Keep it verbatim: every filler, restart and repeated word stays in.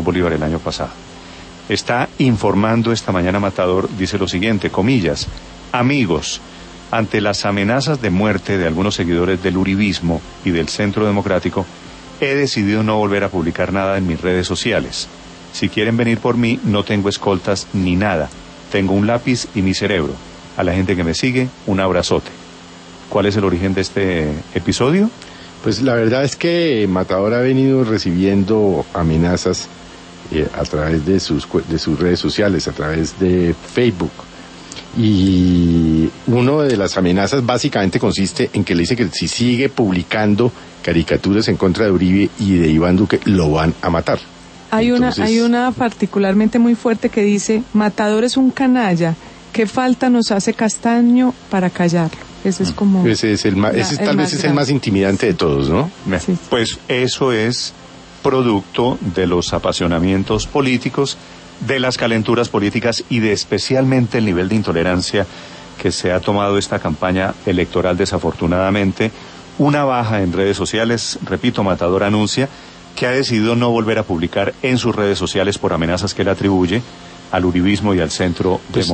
Bolívar el año pasado. Está informando esta mañana Matador, dice lo siguiente, comillas, amigos, ante las amenazas de muerte de algunos seguidores del uribismo y del Centro Democrático, he decidido no volver a publicar nada en mis redes sociales. Si quieren venir por mí, no tengo escoltas ni nada. Tengo un lápiz y mi cerebro. A la gente que me sigue, un abrazote. ¿Cuál es el origen de este episodio? Pues la verdad es que Matador ha venido recibiendo amenazas eh, a través de sus, de sus redes sociales, a través de Facebook. Y una de las amenazas básicamente consiste en que le dice que si sigue publicando caricaturas en contra de Uribe y de Iván Duque, lo van a matar. Hay Entonces, una, hay una particularmente muy fuerte que dice, Matador es un canalla, ¿qué falta nos hace Castaño para callarlo? Ese es como... Ese es el más, ese la, tal vez es el más intimidante de todos, ¿no? Sí. Pues eso es producto de los apasionamientos políticos, de las calenturas políticas y de especialmente el nivel de intolerancia que se ha tomado esta campaña electoral desafortunadamente. Una baja en redes sociales, repito, Matador anuncia que ha decidido no volver a publicar en sus redes sociales por amenazas que le atribuye al uribismo y al Centro pues,